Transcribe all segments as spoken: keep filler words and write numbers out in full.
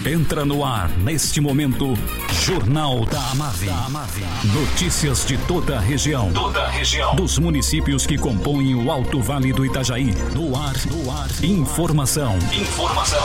Entra no ar, neste momento, Jornal da Amave. Notícias de toda a região. Toda a região. Dos municípios que compõem o Alto Vale do Itajaí. No ar, no ar. Informação. Informação.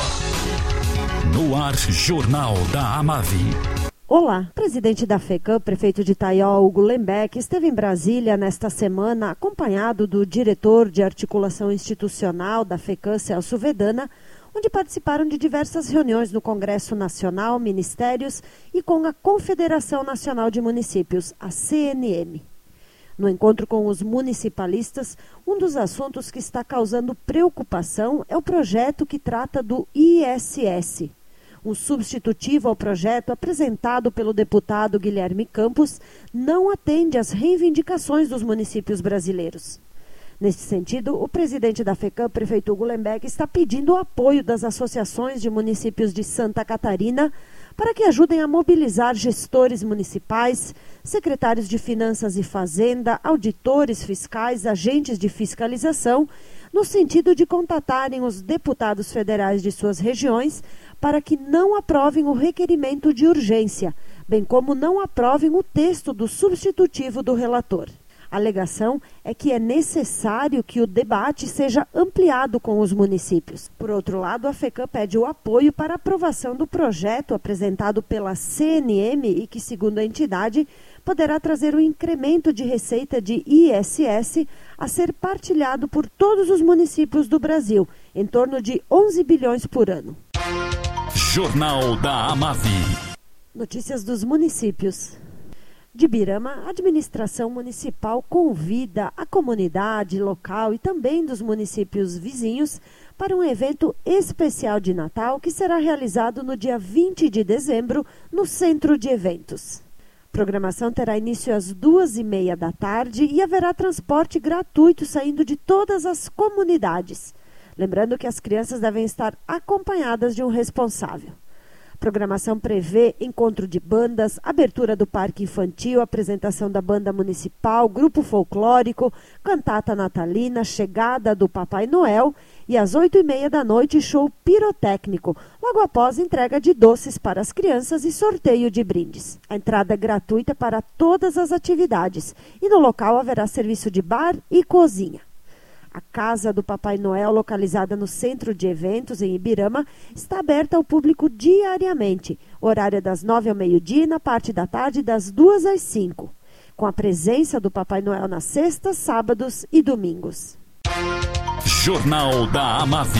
No ar, Jornal da Amave. Olá, presidente da FECAM, prefeito de Itaió, Hugo Lembeck, esteve em Brasília nesta semana acompanhado do diretor de articulação institucional da FECAM, Celso Vedana, onde participaram de diversas reuniões no Congresso Nacional, ministérios e com a Confederação Nacional de Municípios, a C N M. No encontro com os municipalistas, um dos assuntos que está causando preocupação é o projeto que trata do I S S. Um substitutivo ao projeto apresentado pelo deputado Guilherme Campos não atende às reivindicações dos municípios brasileiros. Neste sentido, o presidente da FECAM, prefeito Hugo Lembeck, está pedindo o apoio das associações de municípios de Santa Catarina para que ajudem a mobilizar gestores municipais, secretários de Finanças e Fazenda, auditores fiscais, agentes de fiscalização, no sentido de contatarem os deputados federais de suas regiões para que não aprovem o requerimento de urgência, bem como não aprovem o texto do substitutivo do relator. A alegação é que é necessário que o debate seja ampliado com os municípios. Por outro lado, a FECAM pede o apoio para a aprovação do projeto apresentado pela C N M e que, segundo a entidade, poderá trazer um incremento de receita de I S S a ser partilhado por todos os municípios do Brasil, em torno de onze bilhões por ano. Jornal da Amave. Notícias dos municípios. De Ibirama, a administração municipal convida a comunidade local e também dos municípios vizinhos para um evento especial de Natal que será realizado no dia vinte de dezembro no Centro de Eventos. A programação terá início às duas e meia da tarde e haverá transporte gratuito saindo de todas as comunidades. Lembrando que as crianças devem estar acompanhadas de um responsável. A programação prevê encontro de bandas, abertura do parque infantil, apresentação da banda municipal, grupo folclórico, cantata natalina, chegada do Papai Noel e às oito e meia da noite show pirotécnico, logo após entrega de doces para as crianças e sorteio de brindes. A entrada é gratuita para todas as atividades e no local haverá serviço de bar e cozinha. A Casa do Papai Noel, localizada no Centro de Eventos, em Ibirama, está aberta ao público diariamente. O horário é das nove ao meio-dia e na parte da tarde das duas às cinco, com a presença do Papai Noel nas sextas, sábados e domingos. Jornal da Amave.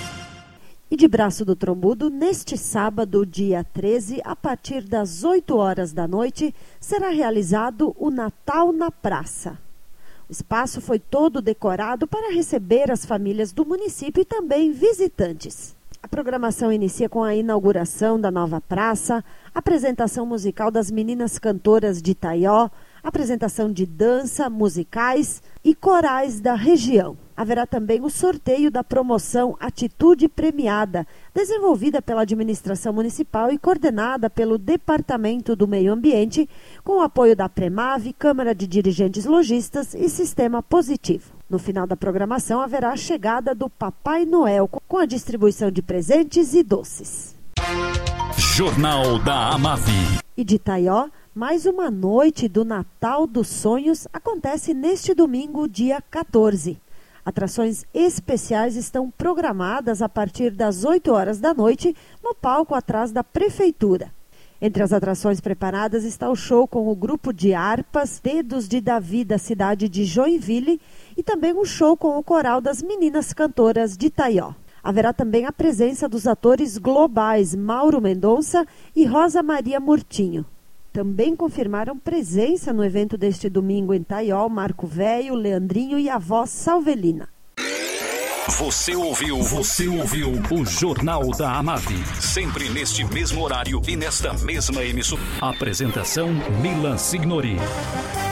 E de Braço do Trombudo, neste sábado, dia treze, a partir das oito horas da noite, será realizado o Natal na Praça. O espaço foi todo decorado para receber as famílias do município e também visitantes. A programação inicia com a inauguração da nova praça, apresentação musical das meninas cantoras de Itaió, apresentação de dança, musicais e corais da região. Haverá também o sorteio da promoção Atitude Premiada, desenvolvida pela administração municipal e coordenada pelo Departamento do Meio Ambiente, com o apoio da Premave, Câmara de Dirigentes Lojistas e Sistema Positivo. No final da programação haverá a chegada do Papai Noel, com a distribuição de presentes e doces. Jornal da Amave. E de Itaió, mais uma noite do Natal dos Sonhos acontece neste domingo, dia quatorze. Atrações especiais estão programadas a partir das oito horas da noite no palco atrás da Prefeitura. Entre as atrações preparadas está o show com o grupo de harpas Dedos de Davi da cidade de Joinville e também um show com o coral das meninas cantoras de Itaió. Haverá também a presença dos atores globais Mauro Mendonça e Rosa Maria Murtinho. Também confirmaram presença no evento deste domingo em Itaió, Marco Velho, Leandrinho e a voz Salvelina. Você ouviu, você ouviu o Jornal da Amave. Sempre neste mesmo horário e nesta mesma emissora. Apresentação Milan Signori.